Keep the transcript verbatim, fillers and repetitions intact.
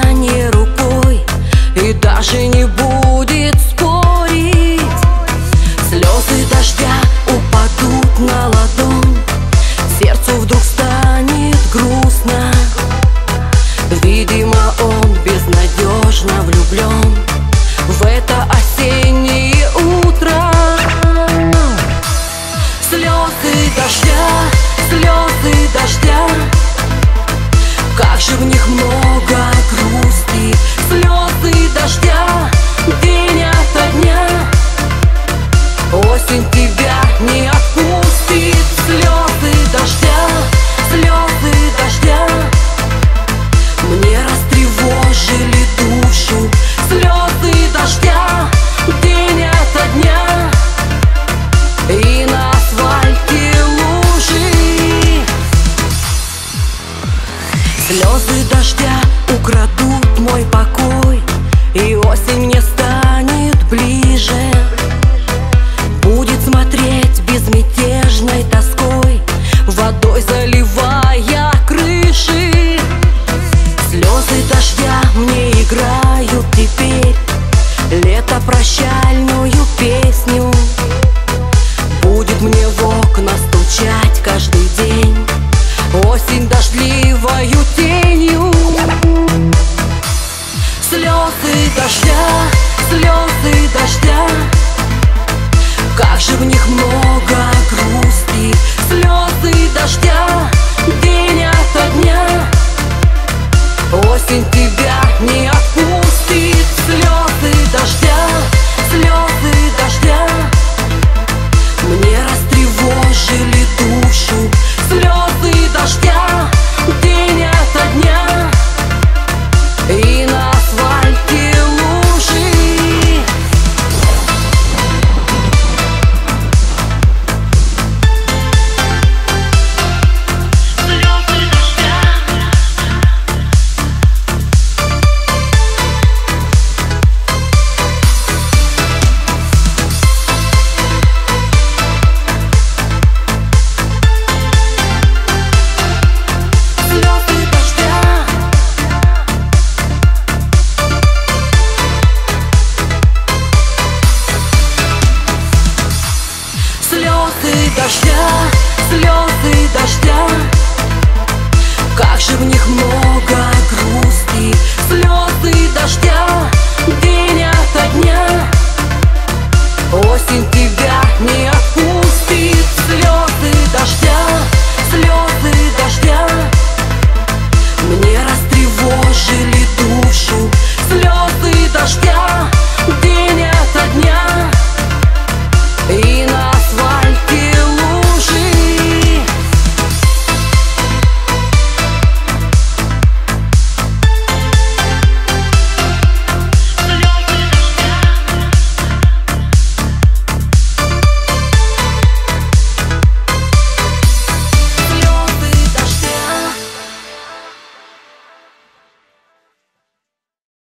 прощание рукой и даже не будет спорить. Слезы дождя упадут на ладонь, сердцу вдруг станет грустно. Видимо, он безнадежно влюблен в это осеннее утро. Слезы дождя, слезы дождя, как же в них много грусти. Слезы дождя, день ото дня, осень тебя не отпустит. Слезы дождя, слезы дождя, мне растревожили душу. Слезы дождя, день ото дня, и на асфальте лужи. Слезы дождя украдут мой покой, и осень мне станет ближе. Будет смотреть безмятежной тоской, водой заливая крыши. Слезы дождя мне играют теперь лето прощальную песню. Будет мне в окна стучать каждый день осень дождливою тенью. Слезы дождя, слезы дождя, как же в них много грусти. Слезы дождя, день ото дня, осень тебя не